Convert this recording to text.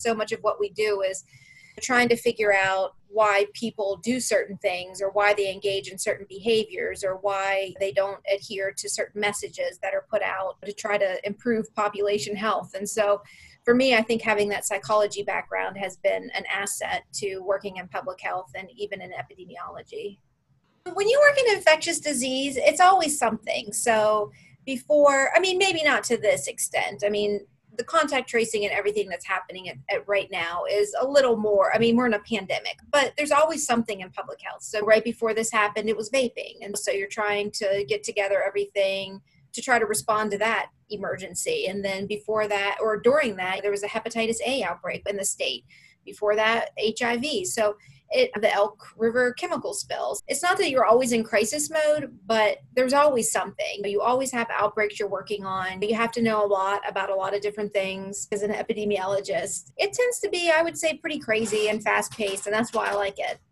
So much of what we do is trying to figure out why people do certain things or why they engage in certain behaviors or why they don't adhere to certain messages that are put out to try to improve population health. And so for me, I think having that psychology background has been an asset to working in public health and even in epidemiology. When you work in infectious disease, it's always something. So maybe not to this extent. The contact tracing and everything that's happening at right now is a little more, we're in a pandemic, but there's always something in public health. So right before this happened, it was vaping. And so you're trying to get together everything to try to respond to that emergency. And then before that, or during that, there was a hepatitis A outbreak in the state. Before that, HIV. So the Elk River chemical spills. It's not that you're always in crisis mode, but there's always something. You always have outbreaks you're working on. You have to know a lot about a lot of different things as an epidemiologist. It tends to be, I would say, pretty crazy and fast paced, and that's why I like it.